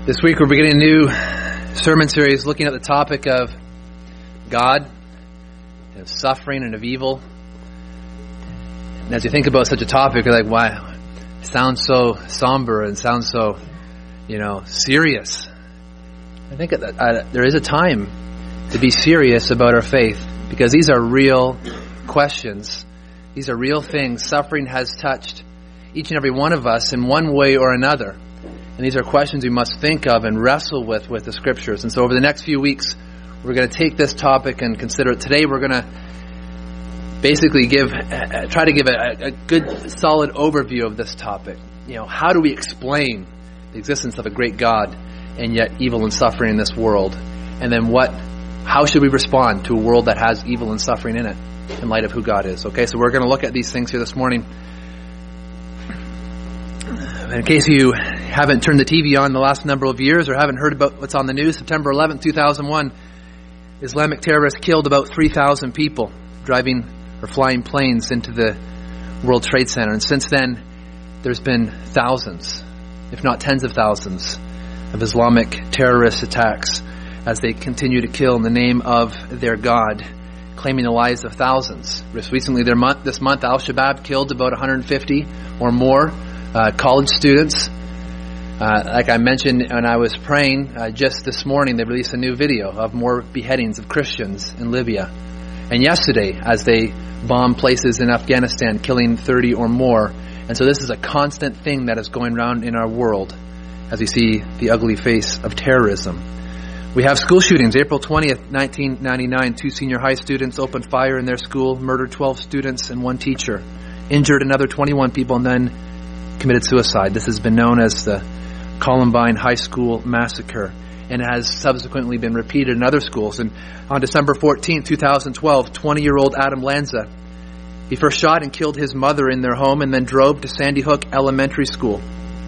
This week we're beginning a new sermon series looking at the topic of God, and of suffering and of evil. And as you think about such a topic, you're like, wow, it sounds so somber and sounds so, serious. I think there is a time to be serious about our faith, because these are real questions. These are real things. Suffering has touched each and every one of us in one way or another. And these are questions we must think of and wrestle with the Scriptures. And so over the next few weeks, we're going to take this topic and consider it. Today we're going to basically try to give a good, solid overview of this topic. How do we explain the existence of a great God and yet evil and suffering in this world? And then how should we respond to a world that has evil and suffering in it in light of who God is? Okay, so we're going to look at these things here this morning. In case you haven't turned the TV on the last number of years or haven't heard about what's on the news, September 11th, 2001, Islamic terrorists killed about 3,000 people driving or flying planes into the World Trade Center. And since then, there's been thousands, if not tens of thousands, of Islamic terrorist attacks as they continue to kill in the name of their God, claiming the lives of thousands. Just recently, this month, Al-Shabaab killed about 150 or more college students. Like I mentioned when I was praying, just this morning they released a new video of more beheadings of Christians in Libya. And yesterday, as they bombed places in Afghanistan, killing 30 or more. And so this is a constant thing that is going around in our world as we see the ugly face of terrorism. We have school shootings. April 20th, 1999, 2 senior high students opened fire in their school, murdered 12 students and 1 teacher, injured another 21 people, and then committed suicide. This has been known as the Columbine High School Massacre, and has subsequently been repeated in other schools. And on December 14, 2012, 20-year-old Adam Lanza, he first shot and killed his mother in their home and then drove to Sandy Hook Elementary School.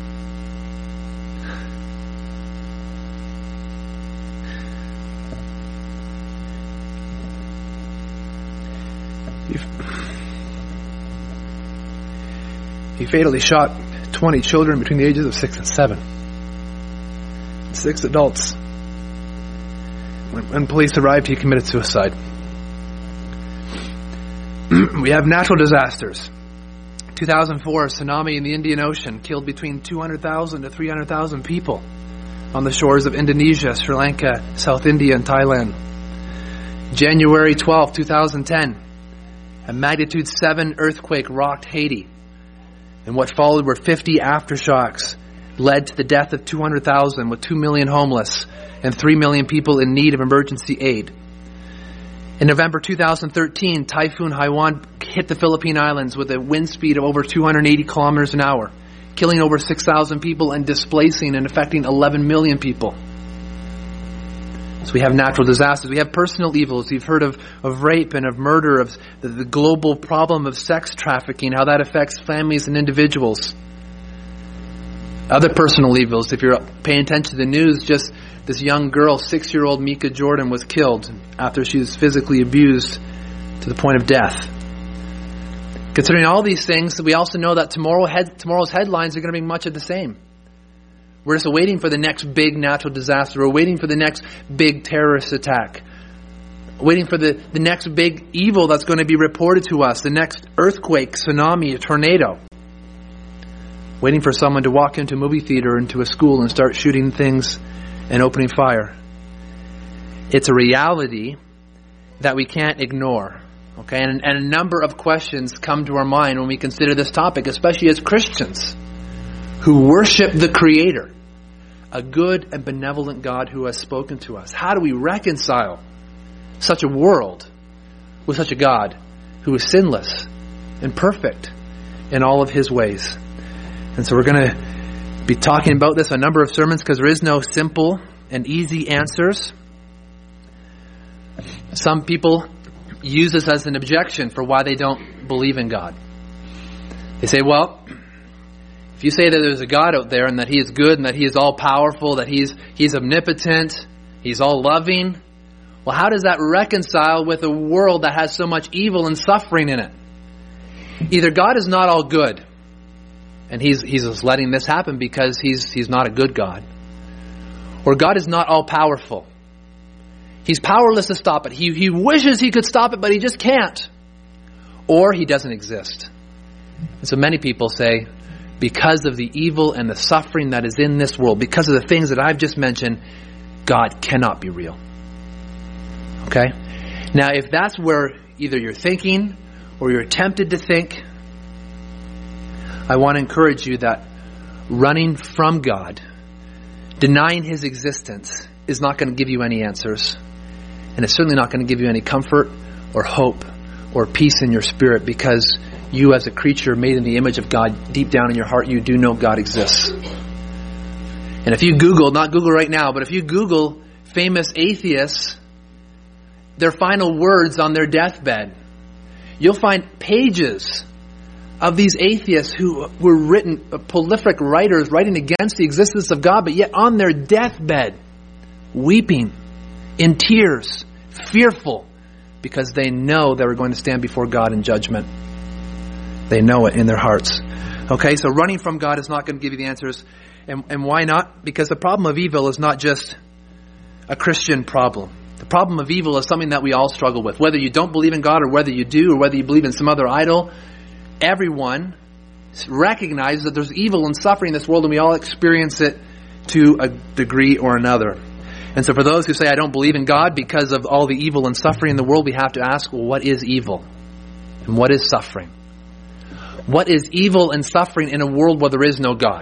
He fatally shot 20 children between the ages of 6 and 7. 6 adults. When police arrived, he committed suicide. We have natural disasters. 2004, tsunami in the Indian Ocean killed between 200,000 to 300,000 people on the shores of Indonesia, Sri Lanka, South India, and Thailand. January 12, 2010, a magnitude 7 earthquake rocked Haiti. And what followed were 50 aftershocks, led to the death of 200,000, with 2 million homeless and 3 million people in need of emergency aid. In November 2013, Typhoon Haiyan hit the Philippine Islands with a wind speed of over 280 kilometers an hour, killing over 6,000 people and displacing and affecting 11 million people. So we have natural disasters. We have personal evils. You've heard of rape and of murder, of the global problem of sex trafficking, how that affects families and individuals. Other personal evils, if you're paying attention to the news, just this young girl, 6-year-old Mika Jordan, was killed after she was physically abused to the point of death. Considering all these things, we also know that tomorrow's headlines are going to be much of the same. We're just waiting for the next big natural disaster. We're waiting for the next big terrorist attack. Waiting for the next big evil that's going to be reported to us. The next earthquake, tsunami, a tornado. Waiting for someone to walk into a movie theater, into a school, and start shooting things and opening fire. It's a reality that we can't ignore. Okay, and a number of questions come to our mind when we consider this topic, especially as Christians who worship the Creator, a good and benevolent God who has spoken to us. How do we reconcile such a world with such a God who is sinless and perfect in all of His ways? And so we're going to be talking about this in a number of sermons, because there is no simple and easy answers. Some people use this as an objection for why they don't believe in God. They say, well, if you say that there's a God out there and that He is good and that He is all powerful, that He's omnipotent, He's all loving, well, how does that reconcile with a world that has so much evil and suffering in it? Either God is not all good, and He's just letting this happen because He's not a good God, Or God is not all-powerful. He's powerless to stop it. He wishes he could stop it, but he just can't. Or he doesn't exist. And so many people say, because of the evil and the suffering that is in this world, because of the things that I've just mentioned, God cannot be real. Okay? Now, if that's where either you're thinking or you're tempted to think, I want to encourage you that running from God, denying His existence, is not going to give you any answers. And it's certainly not going to give you any comfort or hope or peace in your spirit, because you as a creature made in the image of God, deep down in your heart, you do know God exists. And if you Google, not Google right now, but if you Google famous atheists, their final words on their deathbed, you'll find pages of these atheists who were written, prolific writers writing against the existence of God, but yet on their deathbed, weeping, in tears, fearful, because they know they were going to stand before God in judgment. They know it in their hearts. Okay, so running from God is not going to give you the answers. And why not? Because the problem of evil is not just a Christian problem. The problem of evil is something that we all struggle with. Whether you don't believe in God or whether you do, or whether you believe in some other idol, everyone recognizes that there's evil and suffering in this world, and we all experience it to a degree or another. And so for those who say, I don't believe in God because of all the evil and suffering in the world, we have to ask, well, what is evil? And what is suffering? What is evil and suffering in a world where there is no God?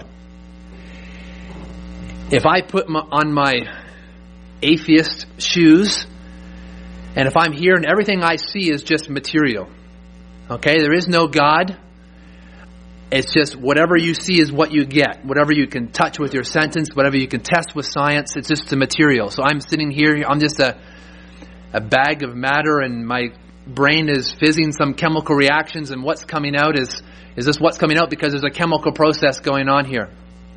If I put on my atheist shoes, and if I'm here and everything I see is just material, okay, there is no God, it's just whatever you see is what you get. Whatever you can touch with your sentence, whatever you can test with science, it's just the material. So I'm sitting here, I'm just a bag of matter, and my brain is fizzing some chemical reactions, and what's coming out is this what's coming out because there's a chemical process going on here.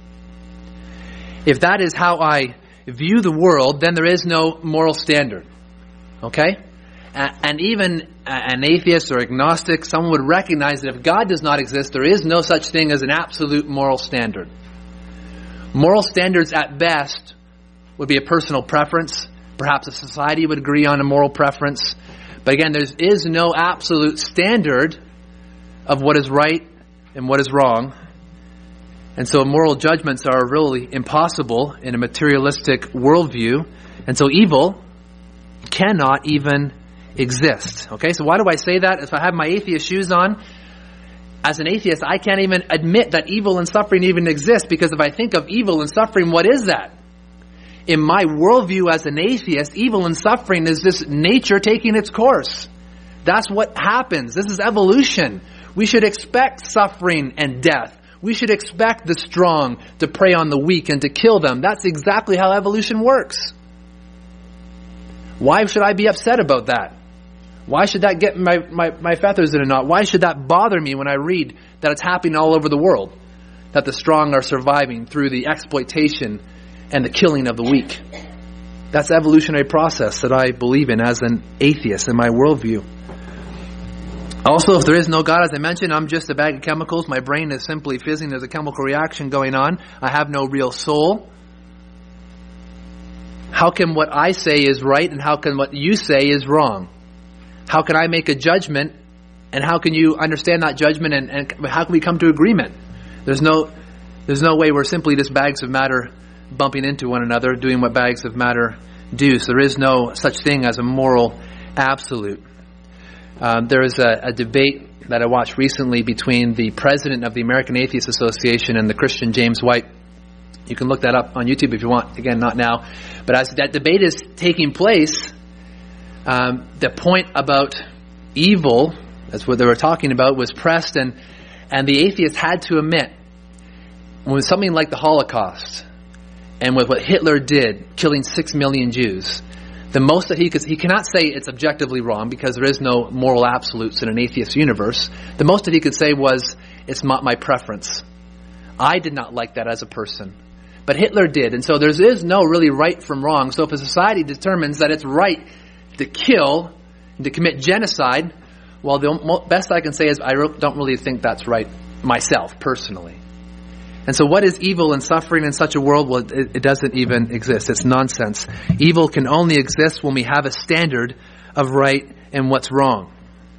If that is how I view the world, then there is no moral standard. Okay? And even an atheist or agnostic, someone would recognize that if God does not exist, there is no such thing as an absolute moral standard. Moral standards at best would be a personal preference. Perhaps a society would agree on a moral preference. But again, there is no absolute standard of what is right and what is wrong. And so moral judgments are really impossible in a materialistic worldview. And so evil cannot even exist. Okay, so why do I say that? If I have my atheist shoes on, as an atheist, I can't even admit that evil and suffering even exist, because if I think of evil and suffering, what is that? In my worldview as an atheist, evil and suffering is this nature taking its course. That's what happens. This is evolution. We should expect suffering and death. We should expect the strong to prey on the weak and to kill them. That's exactly how evolution works. Why should I be upset about that? Why should that get my feathers in a knot? Why should that bother me when I read that it's happening all over the world? That the strong are surviving through the exploitation and the killing of the weak. That's the evolutionary process that I believe in as an atheist in my worldview. Also, if there is no God, as I mentioned, I'm just a bag of chemicals. My brain is simply fizzing. There's a chemical reaction going on. I have no real soul. How can what I say is right and how can what you say is wrong? How can I make a judgment and how can you understand that judgment and how can we come to agreement? There's no way we're simply just bags of matter bumping into one another, doing what bags of matter do. So there is no such thing as a moral absolute. There is a debate that I watched recently between the president of the American Atheist Association and the Christian James White. You can look that up on YouTube if you want. Again, not now. But as that debate is taking place, the point about evil, that's what they were talking about, was pressed, and the atheist had to admit, when something like the Holocaust, and with what Hitler did, killing 6 million Jews, the most that he cannot say it's objectively wrong because there is no moral absolutes in an atheist universe. The most that he could say was, it's not my preference. I did not like that as a person. But Hitler did. And so there is no really right from wrong. So if a society determines that it's right to kill and to commit genocide, well, the best I can say is I don't really think that's right myself, personally. And so what is evil and suffering in such a world? Well, it doesn't even exist. It's nonsense. Evil can only exist when we have a standard of right and what's wrong.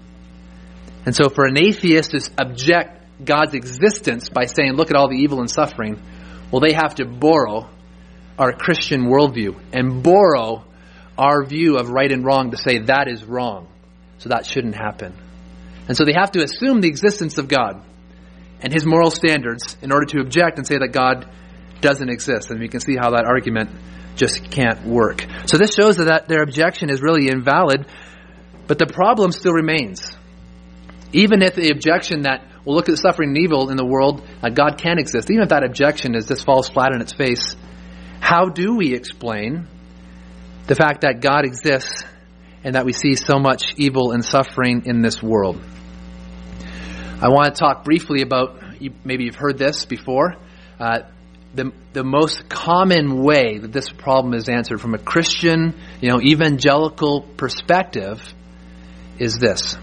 And so for an atheist to object God's existence by saying, look at all the evil and suffering, well, they have to borrow our Christian worldview and borrow our view of right and wrong to say that is wrong. So that shouldn't happen. And so they have to assume the existence of God and his moral standards in order to object and say that God doesn't exist. And we can see how that argument just can't work. So this shows that their objection is really invalid, but the problem still remains. Even if the objection that, well, look at the suffering and evil in the world, God can exist, even if that objection just falls flat on its face, how do we explain the fact that God exists and that we see so much evil and suffering in this world? I want to talk briefly about, maybe you've heard this before, the most common way that this problem is answered from a Christian, evangelical perspective is this.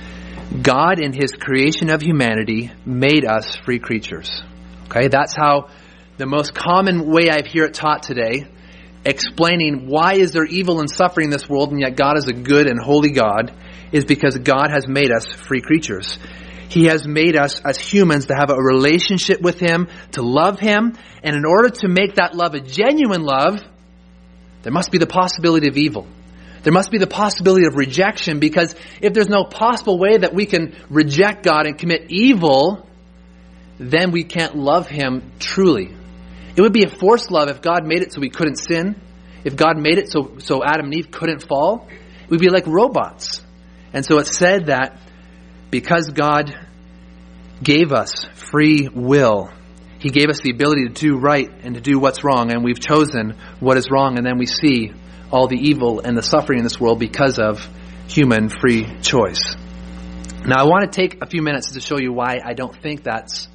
God in his creation of humanity made us free creatures. Okay, that's how the most common way I hear it taught today, explaining why is there evil and suffering in this world and yet God is a good and holy God, is because God has made us free creatures. He has made us as humans to have a relationship with him, to love him, and in order to make that love a genuine love, there must be the possibility of evil. There must be the possibility of rejection, because if there's no possible way that we can reject God and commit evil, then we can't love him truly. It would be a forced love if God made it so we couldn't sin. If God made it so Adam and Eve couldn't fall, it would be like robots. And so it's said that because God gave us free will, he gave us the ability to do right and to do what's wrong, and we've chosen what is wrong, and then we see all the evil and the suffering in this world because of human free choice. Now, I want to take a few minutes to show you why I don't think that's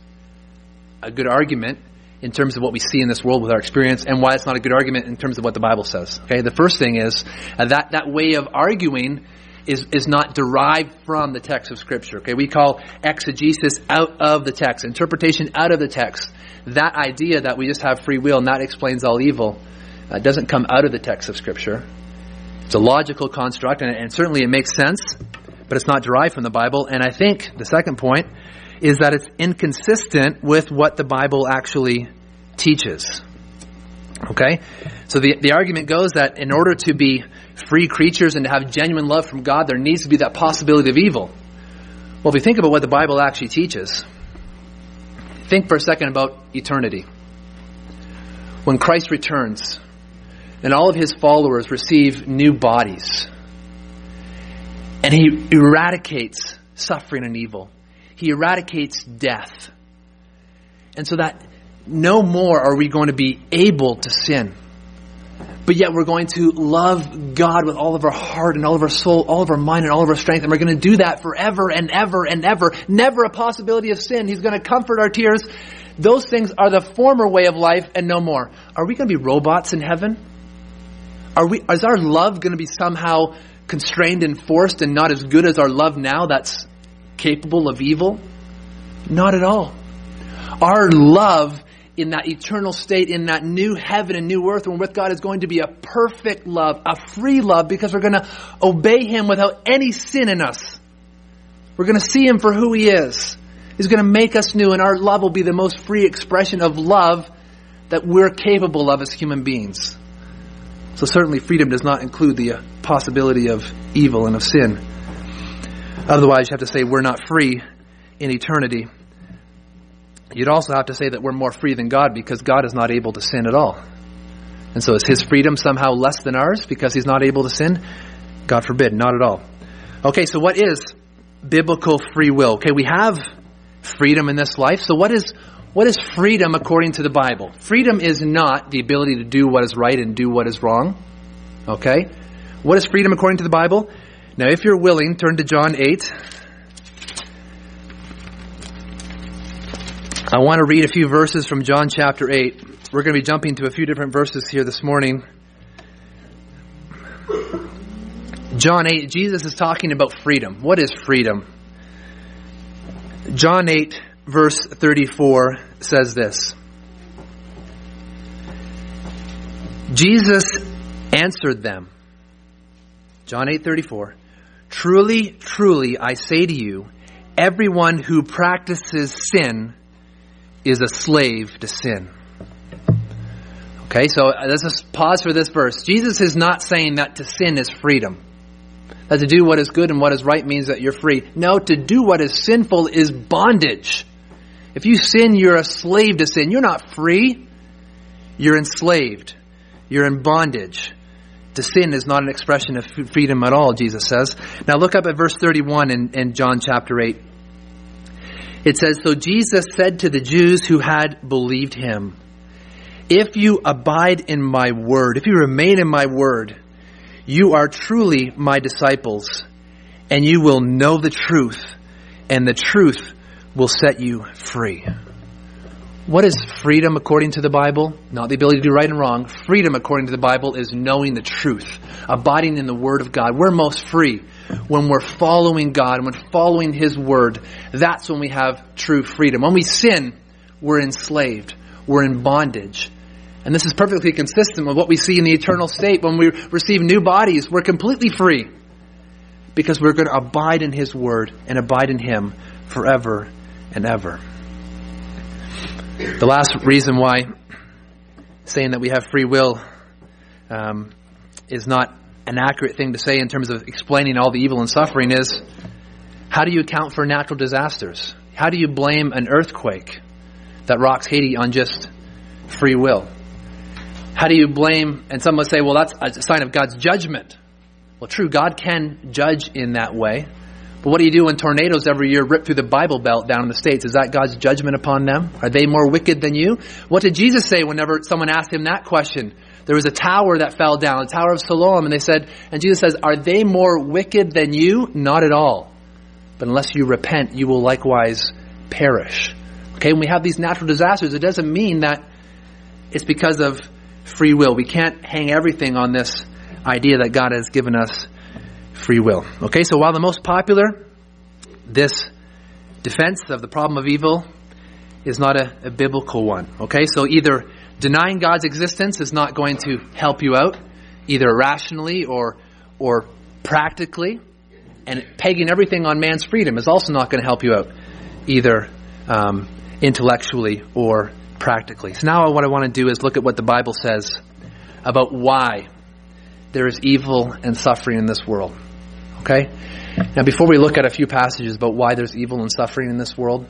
a good argument in terms of what we see in this world with our experience, and why it's not a good argument in terms of what the Bible says. Okay, the first thing is that way of arguing is not derived from the text of Scripture. Okay, we call exegesis out of the text, interpretation out of the text. That idea that we just have free will and that explains all evil doesn't come out of the text of Scripture. It's a logical construct, and certainly it makes sense, but it's not derived from the Bible. And I think the second point is that it's inconsistent with what the Bible actually teaches. Okay? So the argument goes that in order to be free creatures and to have genuine love from God, there needs to be that possibility of evil. Well, if we think about what the Bible actually teaches, think for a second about eternity. When Christ returns and all of his followers receive new bodies, and he eradicates suffering and evil, he eradicates death. And so that no more are we going to be able to sin. But yet we're going to love God with all of our heart and all of our soul, all of our mind and all of our strength. And we're going to do that forever and ever and ever. Never a possibility of sin. He's going to comfort our tears. Those things are the former way of life and no more. Are we going to be robots in heaven? Is our love going to be somehow constrained and forced and not as good as our love now that's capable of evil? Not at all. Our love in that eternal state, in that new heaven and new earth, when with God, is going to be a perfect love, a free love, because we're going to obey him without any sin in us. We're going to see him for who he is. He's going to make us new, and our love will be the most free expression of love that we're capable of as human beings. So certainly freedom does not include the possibility of evil and of sin. Otherwise, you have to say we're not free in eternity. You'd also have to say that we're more free than God, because God is not able to sin at all. And so is his freedom somehow less than ours because he's not able to sin? God forbid, not at all. Okay, so what is biblical free will? Okay, we have freedom in this life. So what is freedom according to the Bible? Freedom is not the ability to do what is right and do what is wrong. Okay? What is freedom according to the Bible? Now, if you're willing, turn to John 8. I want to read a few verses from John chapter 8. We're going to be jumping to a few different verses here this morning. John 8, Jesus is talking about freedom. What is freedom? John 8, verse 34 says this. Jesus answered them. John 8:34. Truly, truly, I say to you, everyone who practices sin is a slave to sin. Okay, so let's just pause for this verse. Jesus is not saying that to sin is freedom. That to do what is good and what is right means that you're free. No, to do what is sinful is bondage. If you sin, you're a slave to sin. You're not free. You're enslaved. You're in bondage. To sin is not an expression of freedom at all, Jesus says. Now look up at verse 31 in John chapter 8. It says, So Jesus said to the Jews who had believed him, If you abide in my word, if you remain in my word, you are truly my disciples, and you will know the truth, and the truth will set you free. What is freedom according to the Bible? Not the ability to do right and wrong. Freedom according to the Bible is knowing the truth, abiding in the Word of God. We're most free when we're following God, when following His Word. That's when we have true freedom. When we sin, we're enslaved. We're in bondage. And this is perfectly consistent with what we see in the eternal state. When we receive new bodies, we're completely free because we're going to abide in His Word and abide in Him forever and ever. The last reason why saying that we have free will is not an accurate thing to say in terms of explaining all the evil and suffering is, how do you account for natural disasters? How do you blame an earthquake that rocks Haiti on just free will? How do you blame, and some would say, well, that's a sign of God's judgment. Well, true, God can judge in that way. But what do you do when tornadoes every year rip through the Bible Belt down in the States? Is that God's judgment upon them? Are they more wicked than you? What did Jesus say whenever someone asked him that question? There was a tower that fell down, the Tower of Siloam, and Jesus says, are they more wicked than you? Not at all. But unless you repent, you will likewise perish. Okay, when we have these natural disasters, it doesn't mean that it's because of free will. We can't hang everything on this idea that God has given us free will. Okay, so while the most popular, this defense of the problem of evil is not a biblical one. Okay, so either denying God's existence is not going to help you out, either rationally or practically, and pegging everything on man's freedom is also not going to help you out, either intellectually or practically. So now what I want to do is look at what the Bible says about why there is evil and suffering in this world. Okay? Now before we look at a few passages about why there's evil and suffering in this world,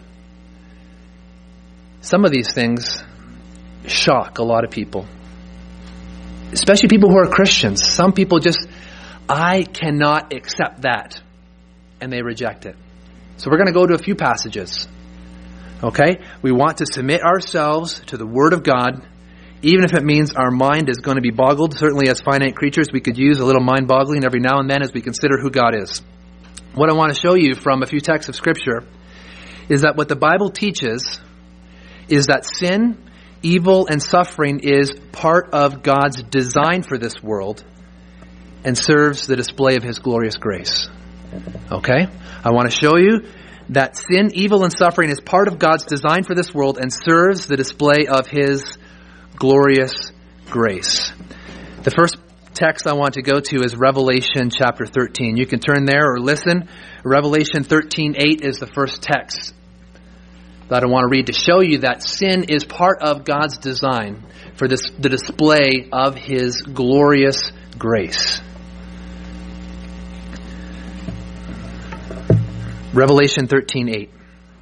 some of these things shock a lot of people. Especially people who are Christians. Some people just, I cannot accept that. And they reject it. So we're going to go to a few passages. Okay? We want to submit ourselves to the Word of God, even if it means our mind is going to be boggled. Certainly as finite creatures, we could use a little mind boggling every now and then as we consider who God is. What I want to show you from a few texts of Scripture is that what the Bible teaches is that sin, evil, and suffering is part of God's design for this world and serves the display of His glorious grace. Okay? I want to show you that sin, evil, and suffering is part of God's design for this world and serves the display of His glorious grace. The first text I want to go to is Revelation chapter 13. You can turn there or listen. Revelation 13:8 is the first text that I want to read to show you that sin is part of God's design for the display of His glorious grace. Revelation 13:8.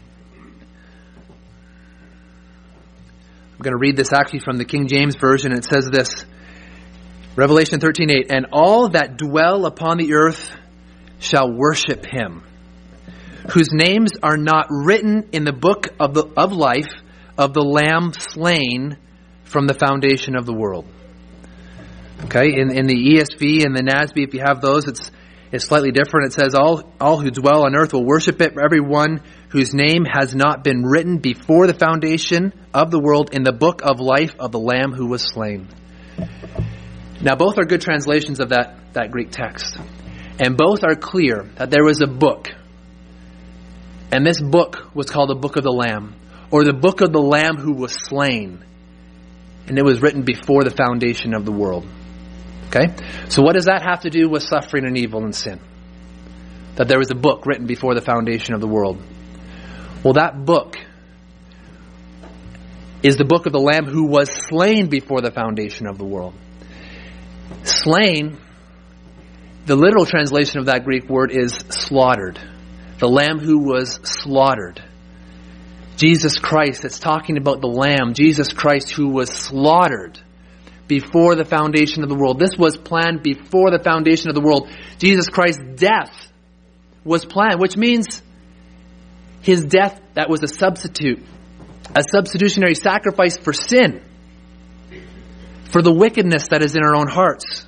I'm going to read this actually from the King James Version. It says this, Revelation 13:8, and all that dwell upon the earth shall worship Him, whose names are not written in the book of life of the Lamb slain from the foundation of the world. Okay, in the ESV and the NASB, if you have those, it's slightly different. It says, all who dwell on earth will worship it, everyone whose name has not been written before the foundation of the world in the book of life of the Lamb who was slain. Now, both are good translations of that Greek text. And both are clear that there was a book. And this book was called the Book of the Lamb, or the Book of the Lamb who was slain. and it was written before the foundation of the world. Okay? So what does that have to do with suffering and evil and sin? That there was a book written before the foundation of the world. Well, that book is the book of the Lamb who was slain before the foundation of the world. Slain, the literal translation of that Greek word is slaughtered. The Lamb who was slaughtered. Jesus Christ, it's talking about the Lamb, Jesus Christ who was slaughtered before the foundation of the world. This was planned before the foundation of the world. Jesus Christ's death was planned, which means his death, that was a substitute, a substitutionary sacrifice for sin, for the wickedness that is in our own hearts.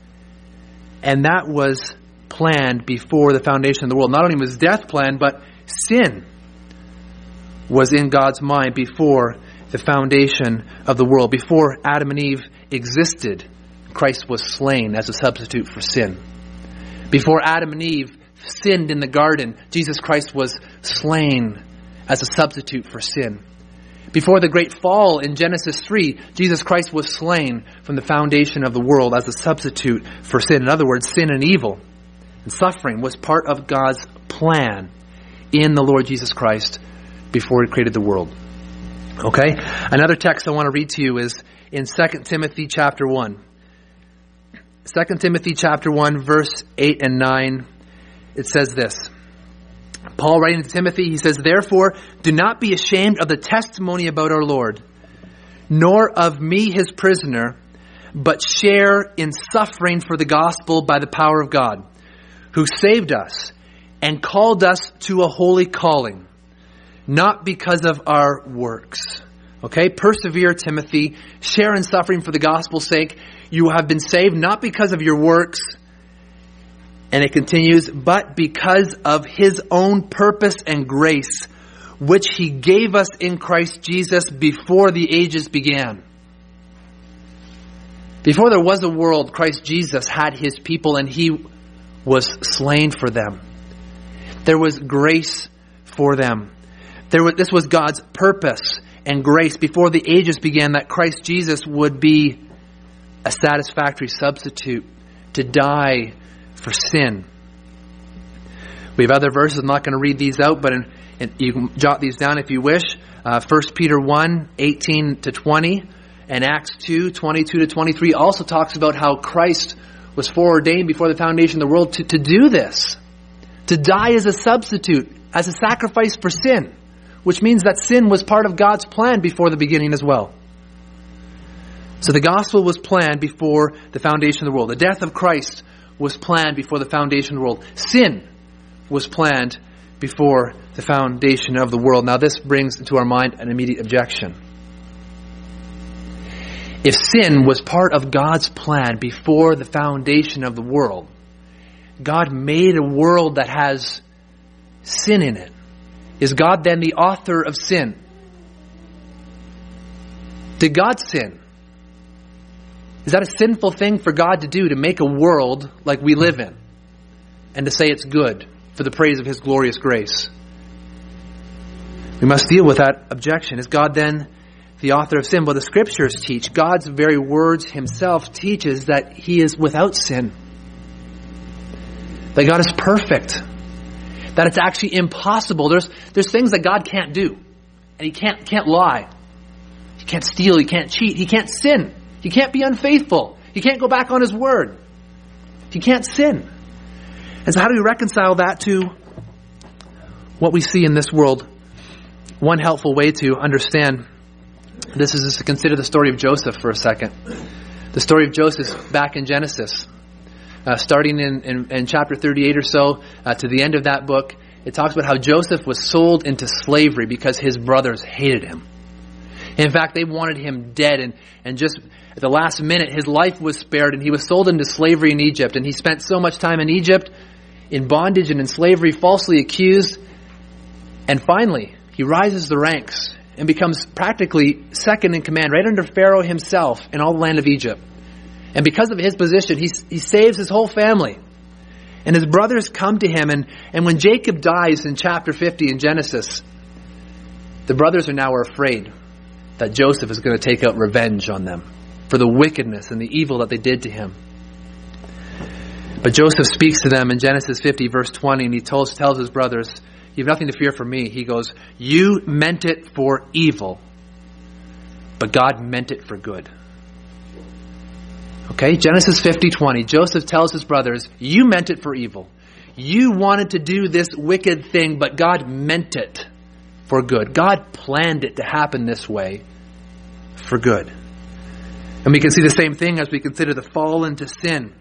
And that was planned before the foundation of the world. Not only was death planned, but sin was in God's mind before the foundation of the world. Before Adam and Eve existed, Christ was slain as a substitute for sin. Before Adam and Eve sinned in the garden, Jesus Christ was slain as a substitute for sin. Before the great fall in Genesis 3, Jesus Christ was slain from the foundation of the world as a substitute for sin. In other words, sin and evil and suffering was part of God's plan in the Lord Jesus Christ before he created the world. Okay? Another text I want to read to you is in 2 Timothy chapter 1. 2 Timothy chapter 1, verse 8 and 9, it says this. Paul writing to Timothy, he says, "Therefore, do not be ashamed of the testimony about our Lord, nor of me his prisoner, but share in suffering for the gospel by the power of God, who saved us and called us to a holy calling, not because of our works." Okay, persevere, Timothy. Share in suffering for the gospel's sake. You have been saved not because of your works. And it continues, but because of his own purpose and grace, which he gave us in Christ Jesus before the ages began. Before there was a world, Christ Jesus had his people and he was slain for them. There was grace for them. This was God's purpose and grace before the ages began, that Christ Jesus would be a satisfactory substitute to die for sin. We have other verses. I'm not going to read these out, but you can jot these down if you wish. 1 Peter 1, 18 to 20, and Acts 2, 22 to 23 also talks about how Christ was foreordained before the foundation of the world to do this. To die as a substitute, as a sacrifice for sin, which means that sin was part of God's plan before the beginning as well. So the gospel was planned before the foundation of the world. The death of Christ was planned before the foundation of the world. Sin was planned before the foundation of the world. Now this brings to our mind an immediate objection. If sin was part of God's plan before the foundation of the world, God made a world that has sin in it. Is God then the author of sin? Did God sin? Is that a sinful thing for God to do, to make a world like we live in and to say it's good for the praise of his glorious grace? We must deal with that objection. Is God then the author of sin? Well, the scriptures teach, God's very words himself teaches that he is without sin. That God is perfect. That it's actually impossible. There's things that God can't do. And he can't lie. He can't steal. He can't cheat. He can't sin. He can't be unfaithful. He can't go back on his word. He can't sin. And so how do we reconcile that to what we see in this world? One helpful way to understand this is just to consider the story of Joseph for a second. The story of Joseph back in Genesis. Starting in chapter 38 or so, to the end of that book, it talks about how Joseph was sold into slavery because his brothers hated him. In fact, they wanted him dead, and just at the last minute, his life was spared, and he was sold into slavery in Egypt. And he spent so much time in Egypt, in bondage and in slavery, falsely accused. And finally, he rises the ranks and becomes practically second in command, right under Pharaoh himself in all the land of Egypt. And because of his position, he saves his whole family. And his brothers come to him. And when Jacob dies in chapter 50 in Genesis, the brothers are now afraid. that Joseph is going to take out revenge on them for the wickedness and the evil that they did to him. But Joseph speaks to them in Genesis 50 verse 20, and he tells his brothers, you have nothing to fear from me. He goes, you meant it for evil, but God meant it for good. Okay, Genesis 50:20. Joseph tells his brothers, you meant it for evil. You wanted to do this wicked thing, but God meant it for good. God planned it to happen this way for good. And we can see the same thing as we consider the fall into sin.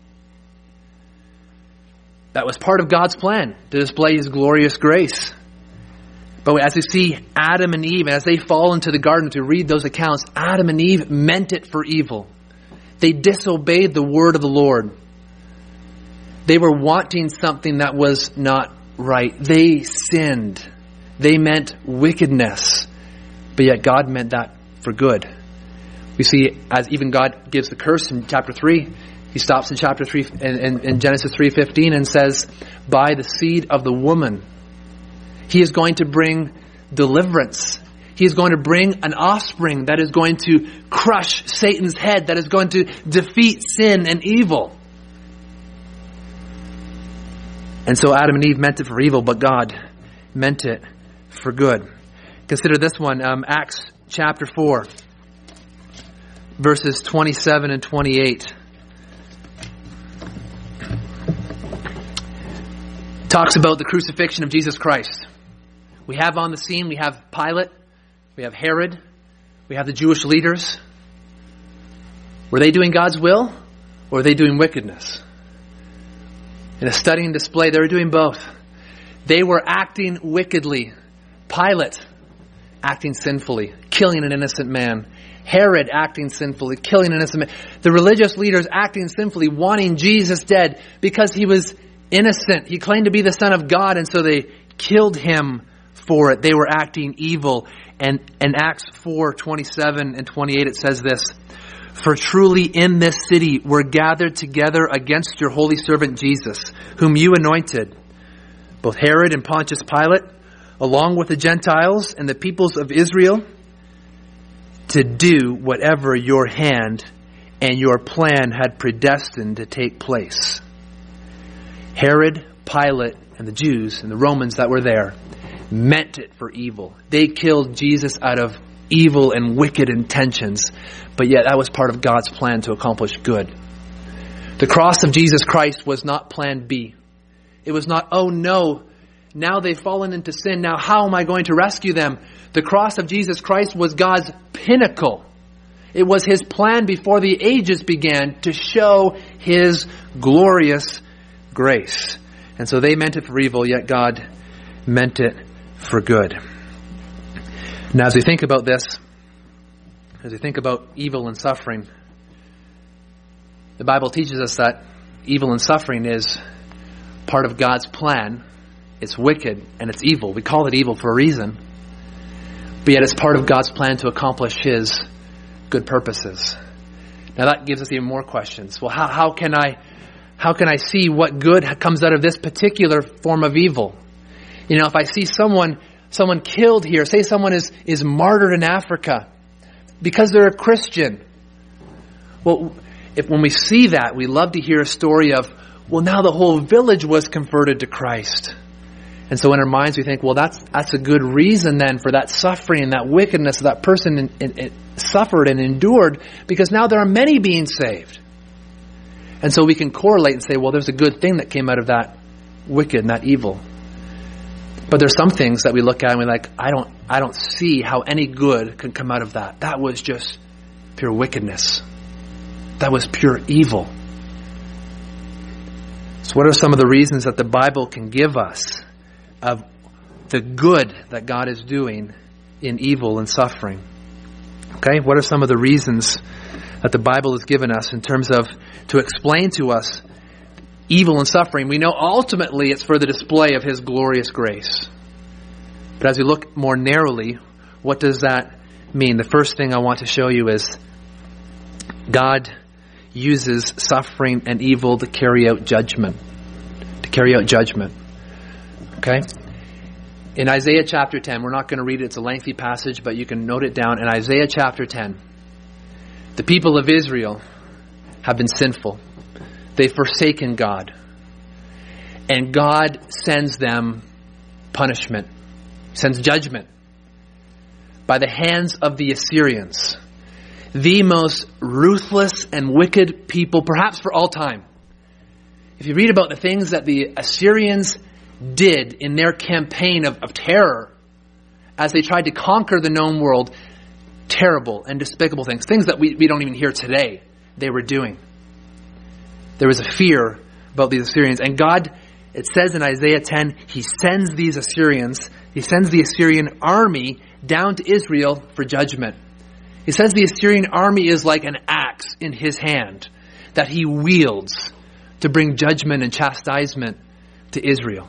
That was part of God's plan to display His glorious grace. But as we see Adam and Eve, as they fall into the garden, to read those accounts, Adam and Eve meant it for evil. They disobeyed the word of the Lord. They were wanting something that was not right. They sinned. They meant wickedness. But yet God meant that for good. We see as even God gives the curse in chapter 3. He stops in chapter 3 in Genesis 3:15 and says, by the seed of the woman, He is going to bring deliverance. He is going to bring an offspring that is going to crush Satan's head, that is going to defeat sin and evil. And so Adam and Eve meant it for evil, but God meant it for good. Consider this one, Acts chapter 4, verses 27 and 28. Talks about the crucifixion of Jesus Christ. We have on the scene, we have Pilate, we have Herod, we have the Jewish leaders. Were they doing God's will, or were they doing wickedness? In a studying display, they were doing both. They were acting wickedly. Pilate acting sinfully, killing an innocent man. Herod acting sinfully, killing an innocent man. The religious leaders acting sinfully, wanting Jesus dead because He was innocent. He claimed to be the Son of God, and so they killed Him for it. They were acting evil. And in Acts 4:27 and 28 it says this, for truly in this city were gathered together against your holy servant Jesus, whom you anointed, both Herod and Pontius Pilate, along with the Gentiles and the peoples of Israel, to do whatever your hand and your plan had predestined to take place. Herod, Pilate, and the Jews and the Romans that were there meant it for evil. They killed Jesus out of evil and wicked intentions, but yet that was part of God's plan to accomplish good. The cross of Jesus Christ was not plan B. It was not, oh no, now they've fallen into sin, now how am I going to rescue them? The cross of Jesus Christ was God's pinnacle. It was His plan before the ages began to show His glorious grace. And so they meant it for evil, yet God meant it for good. Now as we think about this, as we think about evil and suffering, the Bible teaches us that evil and suffering is part of God's plan. It's wicked and it's evil. We call it evil for a reason. But yet it's part of God's plan to accomplish His good purposes. Now that gives us even more questions. Well, how can I see what good comes out of this particular form of evil? You know, if I see someone killed here, say someone is martyred in Africa because they're a Christian. Well, when we see that, we love to hear a story of, well, now the whole village was converted to Christ. And so in our minds we think, well, that's a good reason then for that suffering and that wickedness that person suffered and endured, because now there are many being saved. And so we can correlate and say, well, there's a good thing that came out of that wicked and that evil. But there's some things that we look at and we're like, I don't see how any good can come out of that. That was just pure wickedness. That was pure evil. So what are some of the reasons that the Bible can give us of the good that God is doing in evil and suffering? Okay, what are some of the reasons that the Bible has given us in terms of to explain to us evil and suffering? We know ultimately it's for the display of His glorious grace. But as we look more narrowly, what does that mean? The first thing I want to show you is God uses suffering and evil to carry out judgment. To carry out judgment. Okay? In Isaiah chapter 10, we're not going to read it, it's a lengthy passage, but you can note it down. In Isaiah chapter 10, the people of Israel have been sinful. They've forsaken God. And God sends them punishment, sends judgment by the hands of the Assyrians, the most ruthless and wicked people, perhaps for all time. If you read about the things that the Assyrians did in their campaign of terror as they tried to conquer the known world, terrible and despicable things that we don't even hear today they were doing. There was a fear about these Assyrians. And God, it says in Isaiah 10, He sends these Assyrians, He sends the Assyrian army down to Israel for judgment. He says the Assyrian army is like an axe in His hand that He wields to bring judgment and chastisement to Israel.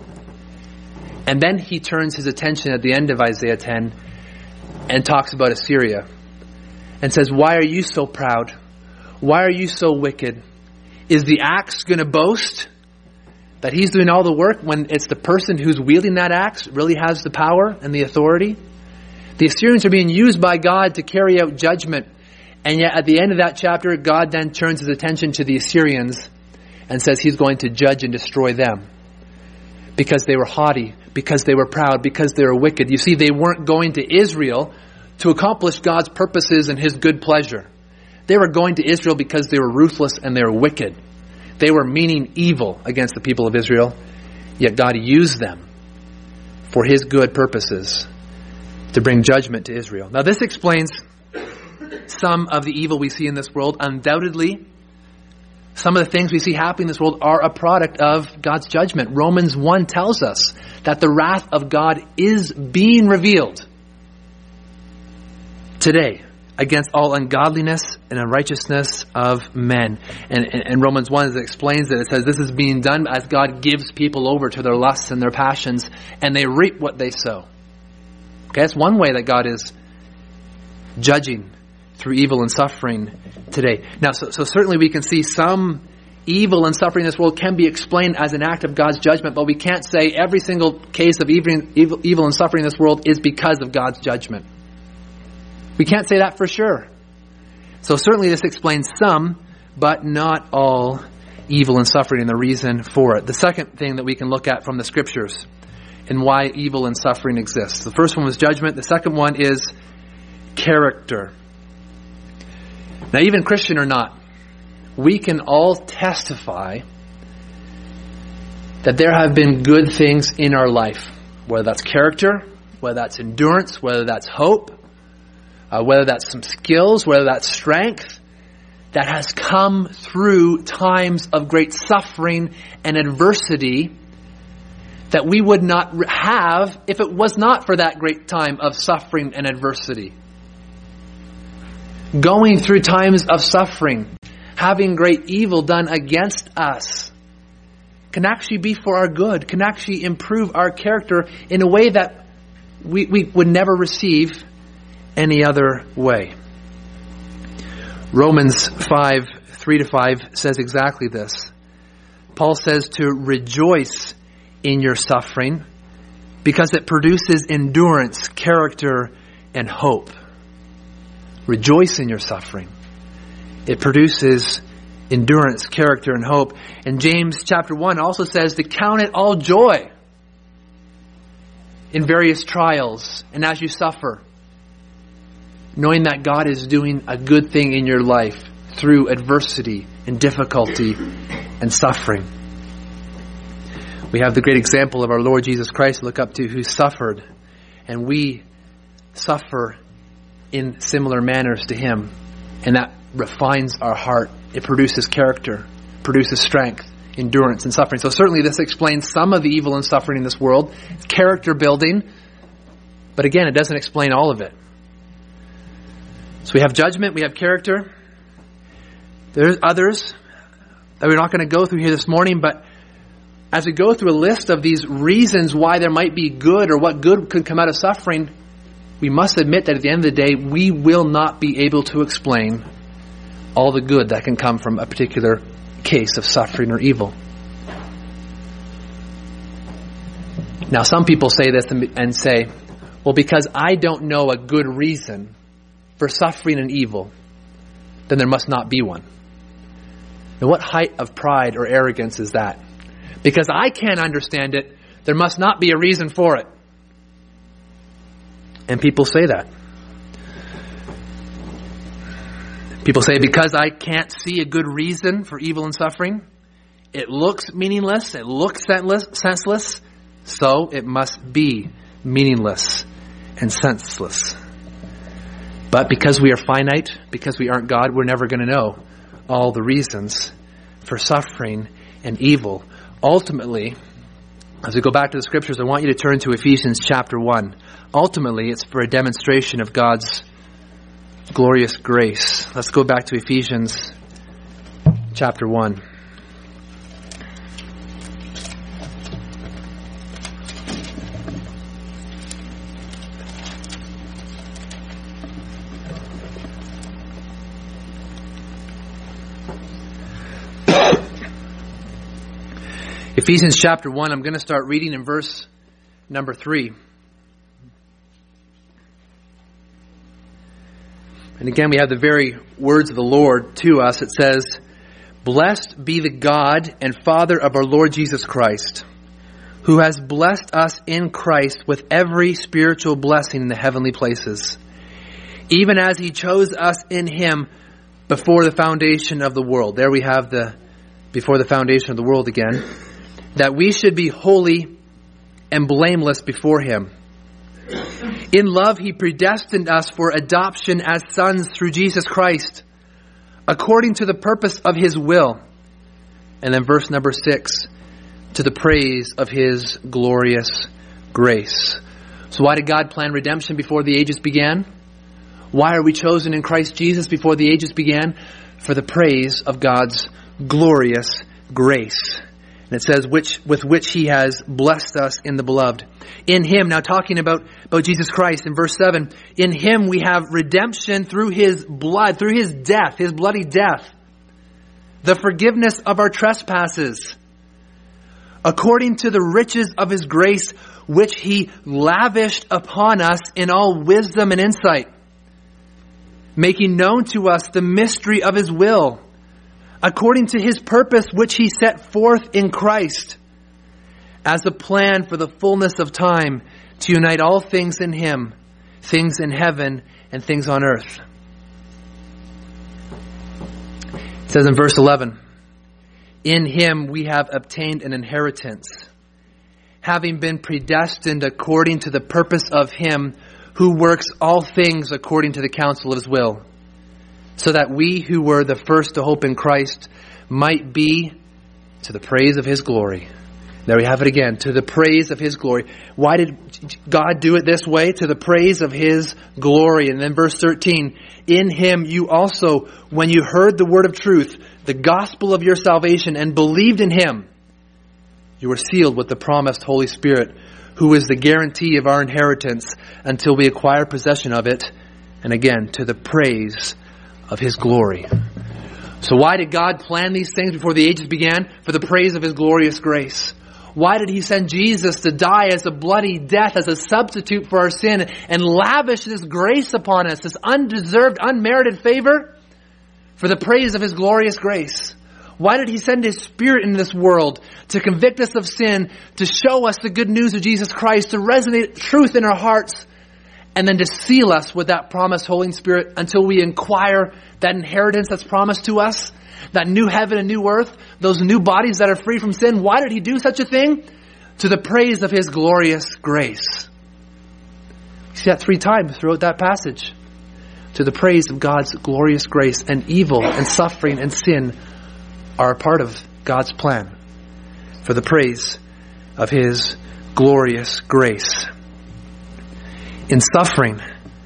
And then He turns His attention at the end of Isaiah 10 and talks about Assyria and says, why are you so proud? Why are you so wicked? Is the axe going to boast that he's doing all the work when it's the person who's wielding that axe really has the power and the authority? The Assyrians are being used by God to carry out judgment. And yet at the end of that chapter, God then turns His attention to the Assyrians and says He's going to judge and destroy them. Because they were haughty, because they were proud, because they were wicked. You see, they weren't going to Israel to accomplish God's purposes and His good pleasure. They were going to Israel because they were ruthless and they were wicked. They were meaning evil against the people of Israel. Yet God used them for His good purposes to bring judgment to Israel. Now this explains some of the evil we see in this world. Undoubtedly, some of the things we see happening in this world are a product of God's judgment. Romans 1 tells us that the wrath of God is being revealed today against all ungodliness and unrighteousness of men. And Romans 1 as it explains it, it says this is being done as God gives people over to their lusts and their passions, and they reap what they sow. Okay, that's one way that God is judging through evil and suffering today. Now, so certainly we can see some evil and suffering in this world can be explained as an act of God's judgment, but we can't say every single case of evil and suffering in this world is because of God's judgment. We can't say that for sure. So certainly this explains some, but not all evil and suffering and the reason for it. The second thing that we can look at from the Scriptures and why evil and suffering exists. The first one was judgment. The second one is character. Now, even Christian or not, we can all testify that there have been good things in our life, whether that's character, whether that's endurance, whether that's hope, whether that's some skills, whether that's strength, that has come through times of great suffering and adversity that we would not have if it was not for that great time of suffering and adversity. Going through times of suffering, having great evil done against us, can actually be for our good, can actually improve our character in a way that we would never receive any other way. Romans 5:3-5 says exactly this. Paul says to rejoice in your suffering because it produces endurance, character, and hope. Rejoice in your suffering. It produces endurance, character, and hope. And James chapter 1 also says to count it all joy in various trials and as you suffer, knowing that God is doing a good thing in your life through adversity and difficulty and suffering. We have the great example of our Lord Jesus Christ to look up to, who suffered, and we suffer in similar manners to Him, and that refines our heart. It produces character, produces strength, endurance, and suffering. So certainly this explains some of the evil and suffering in this world. It's character building, but again, it doesn't explain all of it. So we have judgment, we have character. There's others that we're not going to go through here this morning, but as we go through a list of these reasons why there might be good or what good could come out of suffering, we must admit that at the end of the day, we will not be able to explain all the good that can come from a particular case of suffering or evil. Now, some people say this and say, well, because I don't know a good reason for suffering and evil, then there must not be one. Now, what height of pride or arrogance is that? Because I can't understand it, there must not be a reason for it. And people say that. People say, because I can't see a good reason for evil and suffering, it looks meaningless, it looks senseless, so it must be meaningless and senseless. But because we are finite, because we aren't God, we're never going to know all the reasons for suffering and evil. Ultimately, as we go back to the scriptures, I want you to turn to Ephesians chapter 1. Ultimately, it's for a demonstration of God's glorious grace. Let's go back to Ephesians chapter 1. Ephesians chapter 1, I'm going to start reading in verse number 3. And again, we have the very words of the Lord to us. It says, "Blessed be the God and Father of our Lord Jesus Christ, who has blessed us in Christ with every spiritual blessing in the heavenly places, even as He chose us in Him before the foundation of the world." There we have the before the foundation of the world again. "That we should be holy and blameless before Him. In love He predestined us for adoption as sons through Jesus Christ, according to the purpose of His will." And then verse number 6, "to the praise of His glorious grace." So why did God plan redemption before the ages began? Why are we chosen in Christ Jesus before the ages began? For the praise of God's glorious grace. And it says, with which He has blessed us in the beloved. In Him, now talking about Jesus Christ in verse 7, in Him we have redemption through His blood, through His death, His bloody death. The forgiveness of our trespasses, according to the riches of His grace, which He lavished upon us in all wisdom and insight, making known to us the mystery of His will, according to His purpose, which He set forth in Christ, as a plan for the fullness of time, to unite all things in Him, things in heaven and things on earth. It says in verse 11, "In Him we have obtained an inheritance, having been predestined according to the purpose of Him who works all things according to the counsel of His will, so that we who were the first to hope in Christ might be to the praise of His glory." There we have it again, to the praise of His glory. Why did God do it this way? To the praise of His glory. And then verse 13, "In Him you also, when you heard the word of truth, the gospel of your salvation, and believed in Him, you were sealed with the promised Holy Spirit, who is the guarantee of our inheritance until we acquire possession of it." And again, to the praise of His glory. So why did God plan these things before the ages began? For the praise of His glorious grace. Why did He send Jesus to die as a bloody death, as a substitute for our sin, and lavish this grace upon us, this undeserved, unmerited favor? For the praise of His glorious grace. Why did He send His Spirit into this world to convict us of sin, to show us the good news of Jesus Christ, to resonate truth in our hearts, and then to seal us with that promised Holy Spirit until we acquire that inheritance that's promised to us, that new heaven and new earth, those new bodies that are free from sin? Why did He do such a thing? To the praise of His glorious grace. You see that 3 times throughout that passage. To the praise of God's glorious grace. And evil and suffering and sin are a part of God's plan for the praise of His glorious grace. In suffering,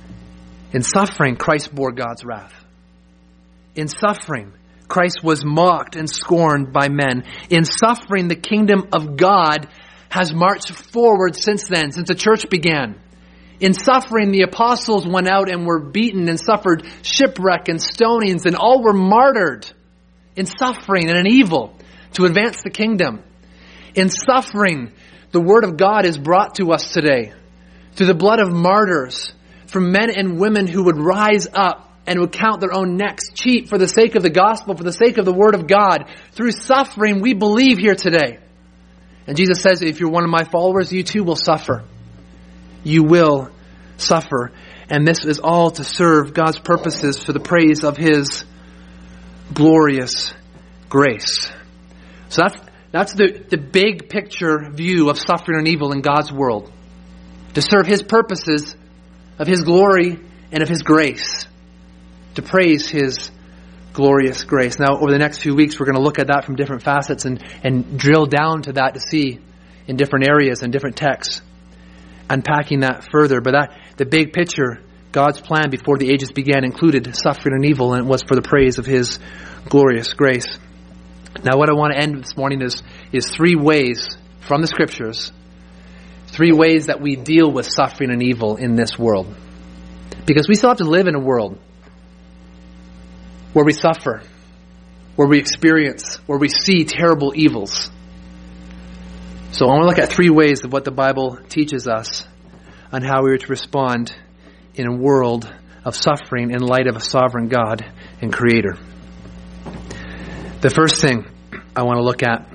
Christ bore God's wrath. In suffering, Christ was mocked and scorned by men. In suffering, the kingdom of God has marched forward since then, since the church began. In suffering, the apostles went out and were beaten and suffered shipwreck and stonings, and all were martyred in suffering and in evil to advance the kingdom. In suffering, the Word of God is brought to us today through the blood of martyrs, from men and women who would rise up and would count their own necks cheap for the sake of the gospel, for the sake of the Word of God. Through suffering, we believe here today. And Jesus says, if you're one of my followers, you too will suffer. You will suffer. And this is all to serve God's purposes for the praise of His glorious grace. So that's the big picture view of suffering and evil in God's world. To serve His purposes of His glory and of His grace. To praise His glorious grace. Now, over the next few weeks, we're going to look at that from different facets and drill down to that to see in different areas and different texts, unpacking that further. But the big picture, God's plan before the ages began, included suffering and evil, and it was for the praise of His glorious grace. Now, what I want to end this morning is 3 ways from the Scriptures, 3 ways that we deal with suffering and evil in this world. Because we still have to live in a world where we suffer, where we experience, where we see terrible evils. So I want to look at 3 ways of what the Bible teaches us on how we are to respond in a world of suffering in light of a sovereign God and Creator. The first thing I want to look at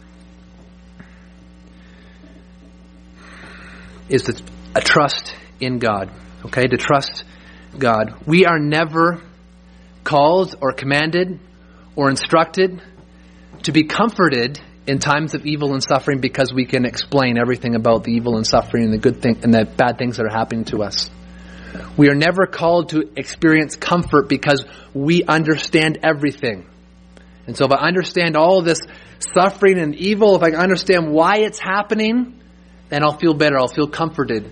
is a trust in God. Okay, to trust God. We are never called or commanded or instructed to be comforted in times of evil and suffering because we can explain everything about the evil and suffering and the good thing and the bad things that are happening to us. We are never called to experience comfort because we understand everything. And so if I understand all of this suffering and evil, if I understand why it's happening, then I'll feel better. I'll feel comforted.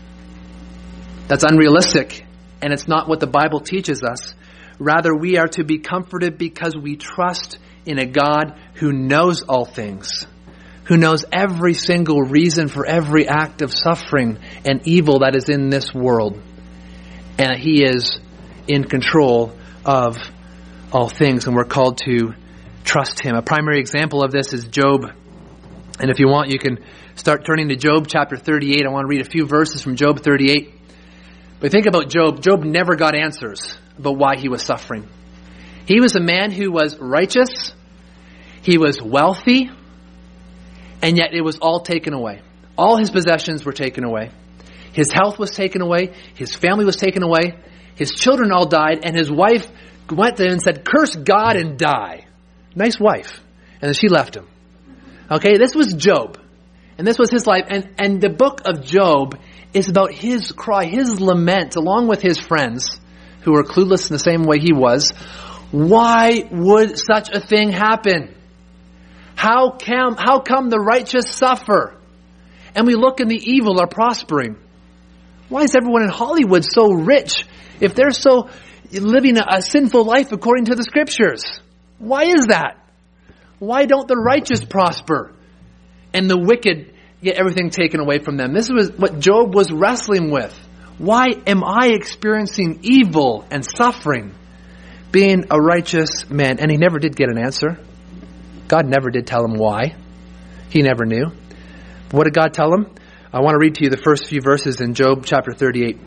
That's unrealistic, and it's not what the Bible teaches us. Rather, we are to be comforted because we trust in a God who knows all things, who knows every single reason for every act of suffering and evil that is in this world. And He is in control of all things, and we're called to trust Him. A primary example of this is Job. And if you want, you can start turning to Job chapter 38. I want to read a few verses from Job 38. But think about Job. Job never got answers about why he was suffering. He was a man who was righteous. He was wealthy. And yet it was all taken away. All his possessions were taken away. His health was taken away. His family was taken away. His children all died. And his wife went to him and said, "Curse God and die." Nice wife. And then she left him. Okay, this was Job. And this was his life. And the book of Job is about his cry, his lament, along with his friends who were clueless in the same way he was. Why would such a thing happen? How come the righteous suffer? And we look and the evil are prospering. Why is everyone in Hollywood so rich if they're so living a sinful life according to the Scriptures? Why is that? Why don't the righteous prosper and the wicked get everything taken away from them? This was what Job was wrestling with. Why am I experiencing evil and suffering being a righteous man? And he never did get an answer. God never did tell him why. He never knew. What did God tell him? I want to read to you the first few verses in Job chapter 38.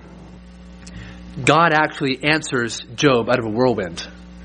God actually answers Job out of a whirlwind.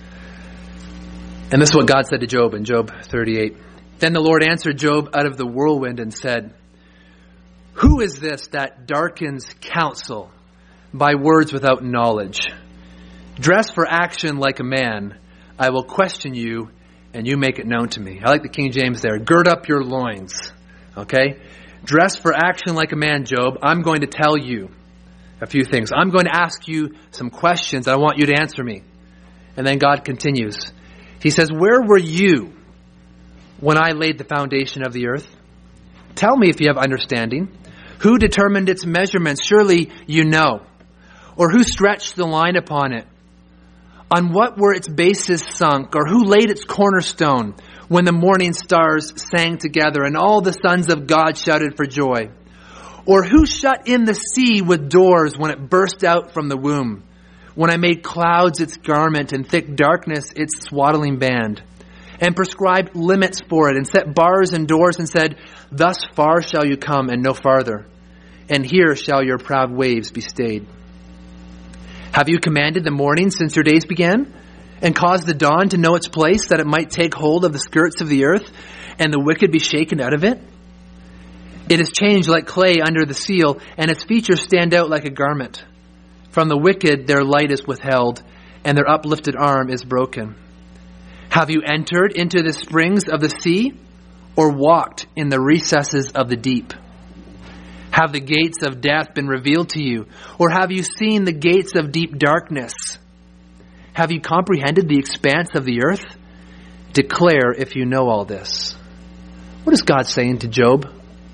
And this is what God said to Job in Job 38. Then the Lord answered Job out of the whirlwind and said, "Who is this that darkens counsel by words without knowledge? Dress for action like a man. I will question you, and you make it known to me." I like the King James there. Gird up your loins. Okay? Dress for action like a man, Job. I'm going to tell you a few things. I'm going to ask you some questions. I want you to answer me. And then God continues. He says, "Where were you when I laid the foundation of the earth? Tell me if you have understanding. Who determined its measurements? Surely you know. Or who stretched the line upon it? On what were its bases sunk? Or who laid its cornerstone when the morning stars sang together and all the sons of God shouted for joy? Or who shut in the sea with doors when it burst out from the womb? When I made clouds its garment and thick darkness its swaddling band? and prescribed limits for it and set bars and doors and said, thus far shall you come and no farther, and here shall your proud waves be stayed. Have you commanded the morning since your days began, and caused the dawn to know its place, that it might take hold of the skirts of the earth, and the wicked be shaken out of it? It is changed like clay under the seal, and its features stand out like a garment. From the wicked their light is withheld, and their uplifted arm is broken. Have you entered into the springs of the sea, or walked in the recesses of the deep? Have the gates of death been revealed to you, or have you seen the gates of deep darkness? Have you comprehended the expanse of the earth? Declare if you know all this. What is God saying to Job?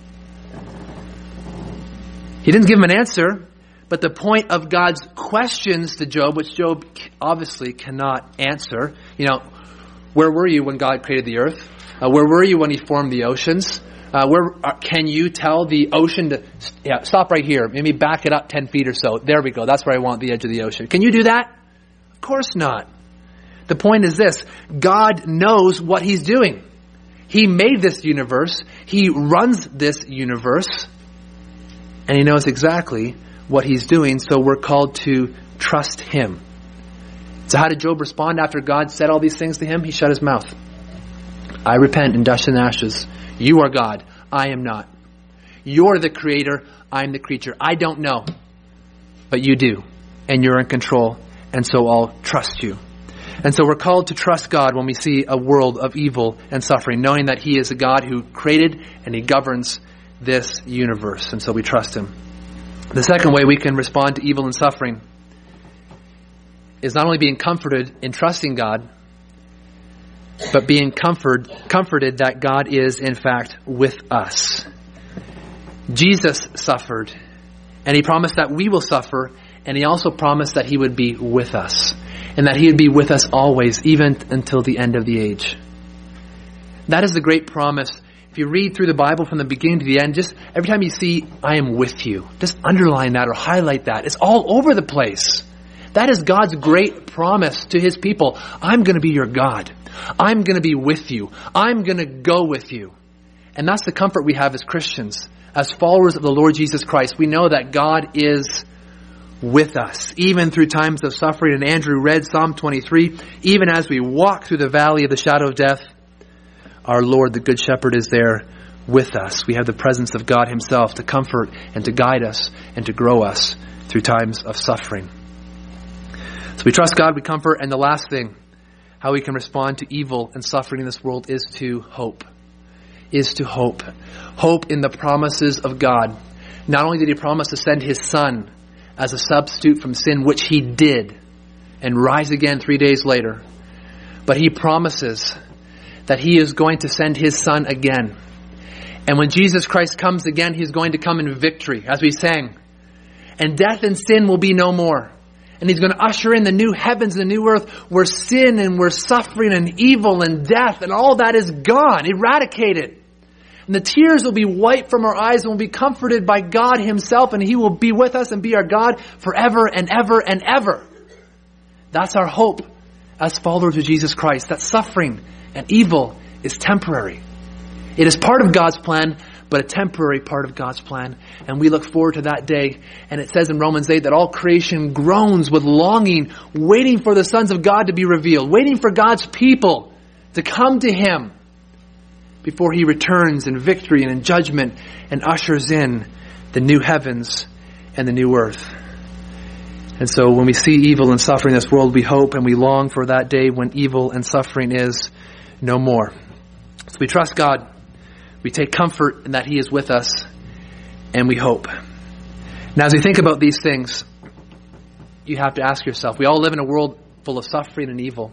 He didn't give him an answer, but the point of God's questions to Job, which Job obviously cannot answer, where were you when God created the earth? Where were you when he formed the oceans? Can you tell the ocean to stop right here? Maybe back it up 10 feet or so. There we go. That's where I want the edge of the ocean. Can you do that? Of course not. The point is this. God knows what he's doing. He made this universe. He runs this universe. And he knows exactly what he's doing. So we're called to trust him. So how did Job respond after God said all these things to him? He shut his mouth. I repent in dust and ashes. You are God. I am not. You're the creator. I'm the creature. I don't know. But you do. And you're in control. And so I'll trust you. And so we're called to trust God when we see a world of evil and suffering, knowing that he is a God who created and he governs this universe. And so we trust him. The second way we can respond to evil and suffering is not only being comforted in trusting God, but being comforted that God is, in fact, with us. Jesus suffered, and he promised that we will suffer, and he also promised that he would be with us, and that he would be with us always, even until the end of the age. That is the great promise. If you read through the Bible from the beginning to the end, just every time you see, I am with you, just underline that or highlight that. It's all over the place. That is God's great promise to his people. I'm going to be your God. I'm going to be with you. I'm going to go with you. And that's the comfort we have as Christians. As followers of the Lord Jesus Christ, we know that God is with us, even through times of suffering. And Andrew read Psalm 23, even as we walk through the valley of the shadow of death, our Lord, the Good Shepherd, is there with us. We have the presence of God himself to comfort and to guide us and to grow us through times of suffering. So we trust God, we comfort, and the last thing, how we can respond to evil and suffering in this world is to hope. Hope in the promises of God. Not only did he promise to send his Son as a substitute from sin, which he did, and rise again 3 days later, but he promises that he is going to send his Son again. And when Jesus Christ comes again, he's going to come in victory, as we sang. And death and sin will be no more. And he's going to usher in the new heavens and the new earth where sin and where suffering and evil and death and all that is gone, eradicated. And the tears will be wiped from our eyes and we'll be comforted by God himself, and he will be with us and be our God forever and ever and ever. That's our hope as followers of Jesus Christ, that suffering and evil is temporary. It is part of God's plan, but a temporary part of God's plan. And we look forward to that day. And it says in Romans 8 that all creation groans with longing, waiting for the sons of God to be revealed, waiting for God's people to come to him before he returns in victory and in judgment and ushers in the new heavens and the new earth. And so when we see evil and suffering in this world, we hope and we long for that day when evil and suffering is no more. So we trust God. We take comfort in that he is with us, and we hope. Now, as we think about these things, you have to ask yourself, we all live in a world full of suffering and evil.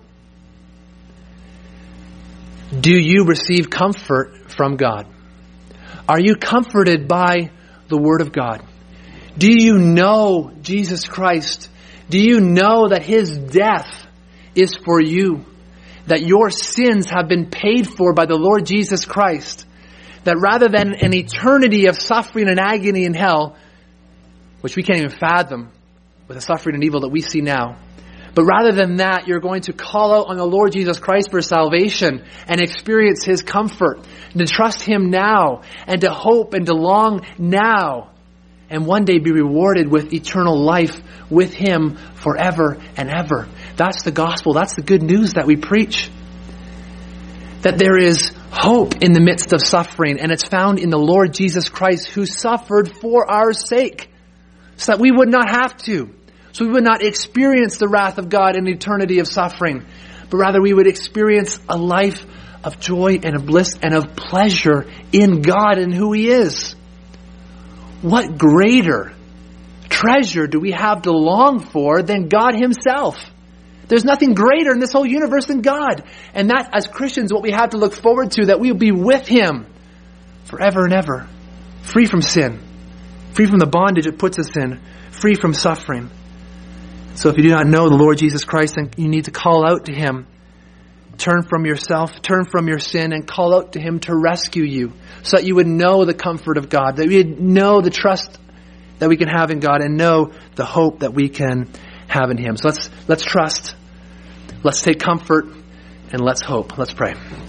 Do you receive comfort from God? Are you comforted by the Word of God? Do you know Jesus Christ? Do you know that his death is for you? That your sins have been paid for by the Lord Jesus Christ? That rather than an eternity of suffering and agony in hell, which we can't even fathom with the suffering and evil that we see now, But rather than that, you're going to call out on the Lord Jesus Christ for salvation and experience His comfort, and to trust Him now, and to hope and to long now, and one day be rewarded with eternal life with Him forever and ever. That's the gospel. That's the good news that we preach. That there is hope in the midst of suffering, and it's found in the Lord Jesus Christ, who suffered for our sake, so that we would not have to. So we would not experience the wrath of God in eternity of suffering, but rather we would experience a life of joy and of bliss and of pleasure in God and who He is. What greater treasure do we have to long for than God Himself? There's nothing greater in this whole universe than God. And that, as Christians, what we have to look forward to, that we will be with Him forever and ever, free from sin, free from the bondage it puts us in, free from suffering. So if you do not know the Lord Jesus Christ, then you need to call out to Him. Turn from yourself, turn from your sin, and call out to Him to rescue you, so that you would know the comfort of God, that you would know the trust that we can have in God, and know the hope that we can have in Him. So let's trust, let's take comfort, and let's hope. Let's pray.